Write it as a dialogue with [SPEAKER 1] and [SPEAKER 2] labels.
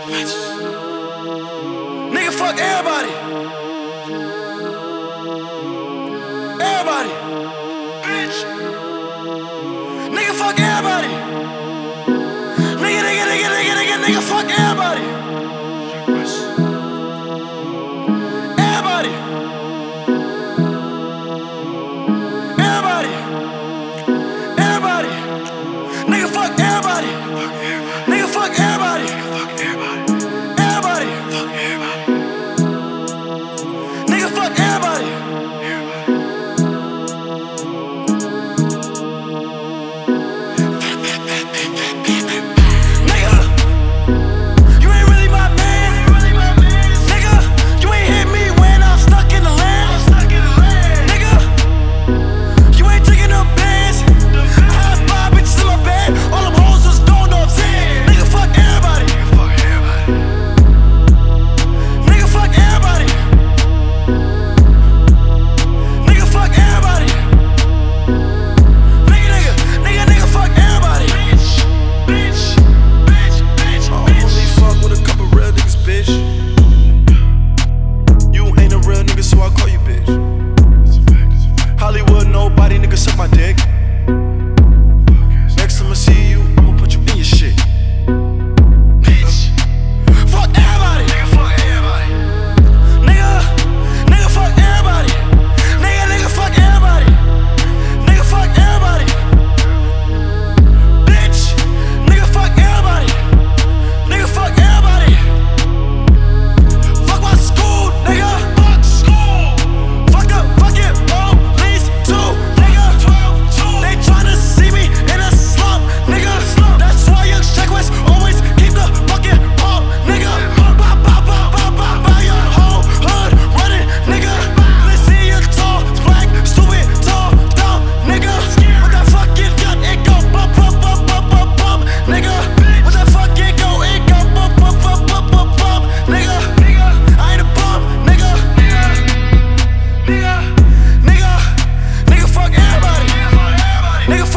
[SPEAKER 1] Nigga, fuck everybody. Everybody. Bitch. Nigga, fuck everybody. Nigga, fuck everybody. Everybody. Everybody. Everybody. Nigga, fuck everybody. Nigga, fuck everybody. Everybody. Nigga, fuck everybody. Nobody, nigga, suck my dick. Next time I see you, I'ma put you in your shit. Bitch. Fuck everybody. Nigga, fuck everybody. Nigga, fuck everybody. Nigga, fuck everybody. Nigga, fuck everybody. Bitch. Nigga, fuck everybody. Nigga, fuck everybody. Fuck my school, nigga. Fuck school. Fuck up, fuck it, police too. Nigga,